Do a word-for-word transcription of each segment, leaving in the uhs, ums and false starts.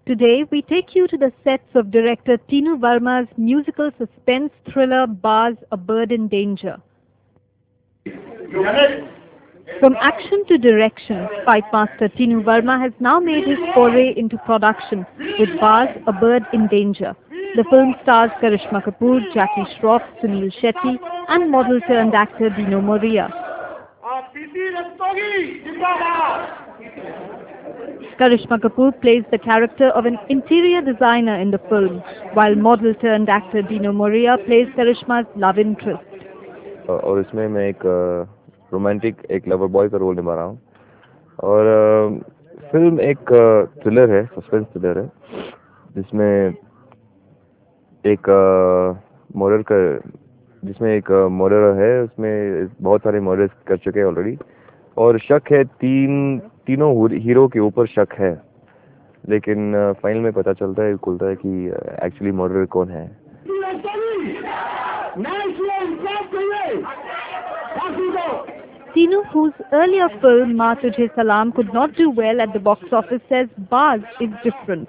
Today, we take you to the sets of director Tinu Verma's musical suspense thriller Baz, A Bird in Danger. From action to direction, Fight Master Tinu Verma has now made his foray into production with Baz, A Bird in Danger. The film stars Karishma Kapoor, Jackie Shroff, Sunil Shetty and model-turned-actor Dino Morea. Karishma Kapoor plays the character of an interior designer in the film, while model-turned-actor Dino Morea plays Karishma's love interest. और इसमें मैं एक romantic एक lover boy का role निभा रहा हूँ और फिल्म एक थ्रिलर है, सस्पेंस थ्रिलर है, जिसमें एक मर्डर का जिसमें एक मर्डर है, उसमें बहुत सारे मर्डर्स कर चुके हैं ऑलरेडी और शक है तीन तीनों हीरो के ऊपर शक है, लेकिन फाइनल में पता चलता है खुलता है कि एक्चुअली मर्डर कौन है. Tinu, whose earlier film Ma Tujhe Salaam could not do well at the box office, says Baz is different.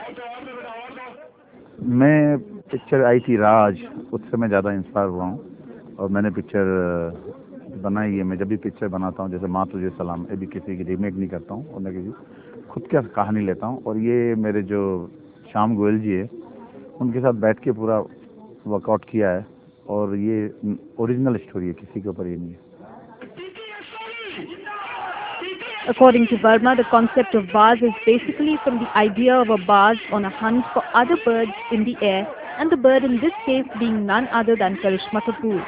मैं पिक्चर आई थी राज, उससे मैं ज़्यादा इंस्पायर हुआ हूँ और मैंने पिक्चर बनाई है. मैं जब भी पिक्चर बनाता हूँ, जैसे माँ तुझे सलाम, ये भी किसी की रीमेक नहीं करता हूँ और मैं किसी खुद की कहानी लेता हूँ. और ये मेरे जो श्याम गोयल जी है, उनके साथ बैठ के पूरा वर्कआउट किया है और ये ओरिजिनल स्टोरी है, किसी के ऊपर ये नहीं है. According to Verma, the concept of Baz is basically from the idea of a Baz on a hunt for other birds in the air, and the bird in this case being none other than Karishma Kapoor.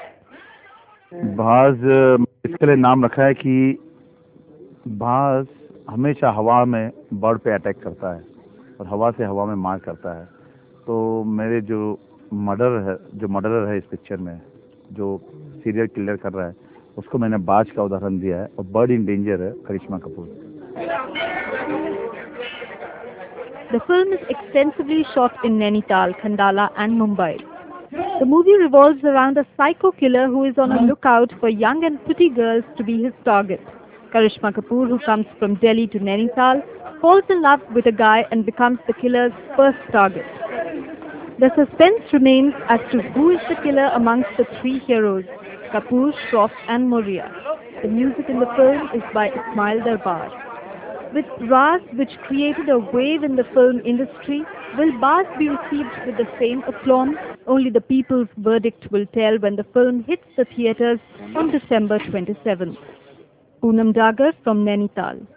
बाज इसके लिए नाम रखा है कि बाज हमेशा हवा में बर्ड पे अटैक करता है और हवा से हवा में मार करता है. तो मेरे जो मर्डर है जो मर्डरर है इस पिक्चर में, जो सीरियल किलर कर रहा है, उसको मैंने बाज का उदाहरण दिया है और बर्ड इन डेंजर है करिश्मा Kapoor. The film is extensively shot in Nainital, Khandala and Mumbai. The movie revolves around a psycho killer who is on a lookout for young and pretty girls to be his target. Karishma Kapoor, who comes from Delhi to Nainital, falls in love with a guy and becomes the killer's first target. The suspense remains as to who is the killer amongst the three heroes, Kapoor, Shroff and Morea. The music in the film is by Ismail Darbar. With Raz, which created a wave in the film industry, will Baz be received with the same aplomb? Only the people's verdict will tell when the film hits the theatres on December twenty-seventh. Poonam Dagar from Nainital.